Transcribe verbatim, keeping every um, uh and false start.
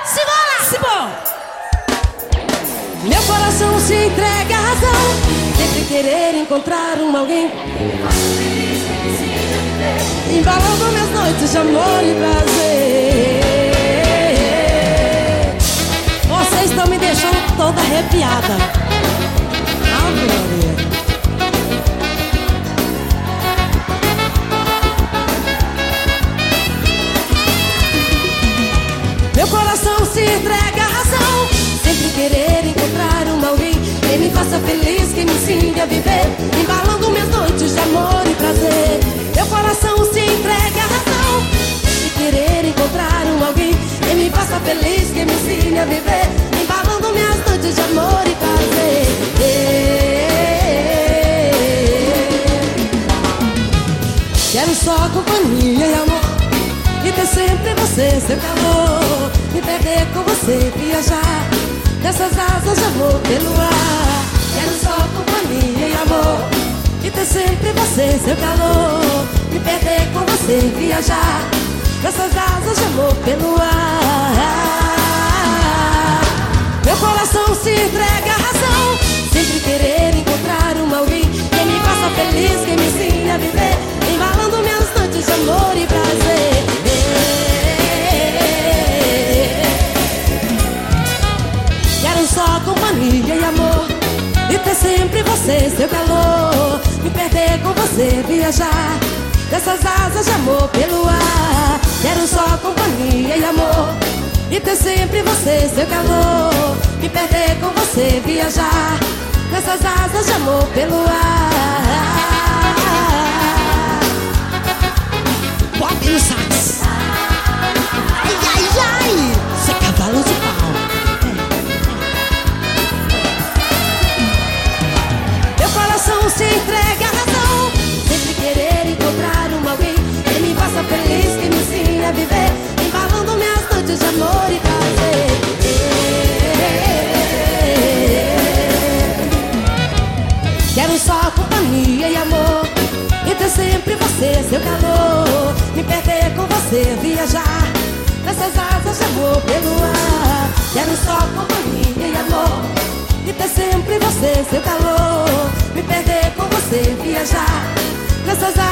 Simbora! Simbora! Meu coração se entrega à razão, sempre querer encontrar um alguém, embalando minhas noites de amor e prazer. Vocês estão me deixando toda arrepiada. Ave Maria. Meu coração se entrega à razão, sempre querer encontrar um alguém que me faça feliz, que me ensine a viver, embalando minhas noites de amor e prazer. Meu coração se entrega à razão, sempre querer encontrar um alguém que me faça feliz, que me ensine a viver, embalando minhas noites de amor e prazer. Quero só companhia e amor, e ter sempre você, seu calor, me perder com você, viajar dessas asas de amor pelo ar. Quero só companhia e amor, e ter sempre você, seu calor, me perder com você, viajar dessas asas de amor pelo ar. Meu coração se entrega à razão, sempre querer encontrar um alguém que me faça feliz, que me ensine a viver, embalando minhas noites de amor e prazer. Quero só companhia e amor, e ter sempre você, seu calor, me perder com você, viajar dessas asas de amor pelo ar. Quero só companhia e amor, e ter sempre você, seu calor, me perder com você, viajar dessas asas de amor pelo ar. Pop no sax. Ai, ai, ai, você é cavalo de pau. Se entrega à razão, sempre querer encontrar um alguém que me faça feliz, que me ensine a viver, embalando minhas noites de amor e prazer. Quero só companhia e amor, e ter sempre você, seu calor, me perder com você, viajar nessas asas de amor pelo ar. Quero só companhia e amor, e ter sempre você, seu calor, me perder com você, viajar nessas